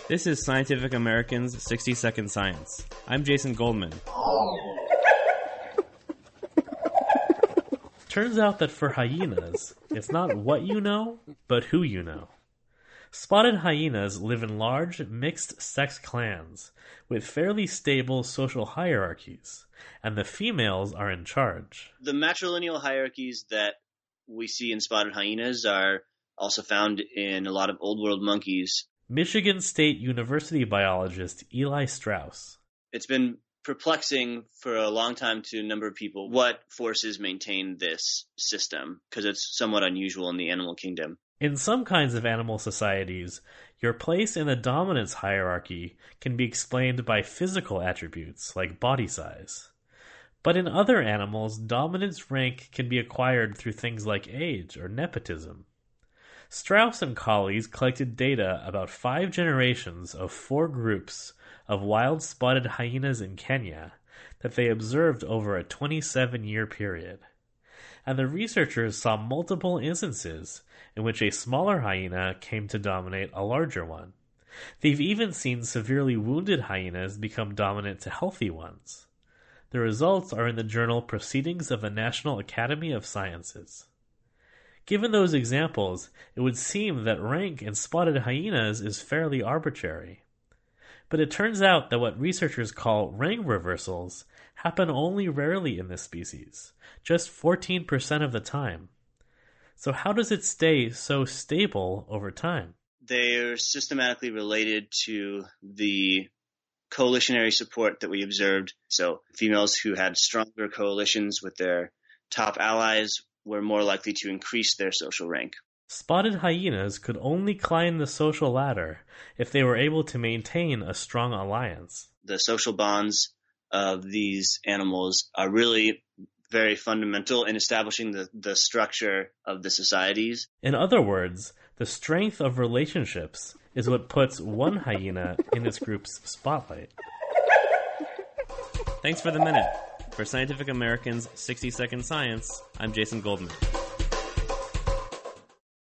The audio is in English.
This is Scientific American's 60 Second Science. I'm Jason Goldman. Turns out that for hyenas, it's not what you know, but who you know. Spotted hyenas live in large, mixed-sex clans with fairly stable social hierarchies, and the females are in charge. The matrilineal hierarchies that we see in spotted hyenas are also found in a lot of Old World monkeys. Michigan State University biologist Eli Strauss. It's been perplexing for a long time to a number of people what forces maintain this system, because it's somewhat unusual in the animal kingdom. In some kinds of animal societies, your place in the dominance hierarchy can be explained by physical attributes like body size. But in other animals, dominance rank can be acquired through things like age or nepotism. Strauss and colleagues collected data about 5 generations of 4 groups of wild spotted hyenas in Kenya that they observed over a 27-year period. And the researchers saw multiple instances in which a smaller hyena came to dominate a larger one. They've even seen severely wounded hyenas become dominant to healthy ones. The results are in the journal Proceedings of the National Academy of Sciences. Given those examples, it would seem that rank in spotted hyenas is fairly arbitrary. But it turns out that what researchers call rank reversals happen only rarely in this species, just 14% of the time. So how does it stay so stable over time? They're systematically related to the coalitionary support that we observed. So females who had stronger coalitions with their top allies were more likely to increase their social rank. Spotted hyenas could only climb the social ladder if they were able to maintain a strong alliance. The social bonds of these animals are really very fundamental in establishing the structure of the societies. In other words, the strength of relationships is what puts one hyena in its group's spotlight. Thanks for the minute. For Scientific American's 60 Second Science, I'm Jason Goldman.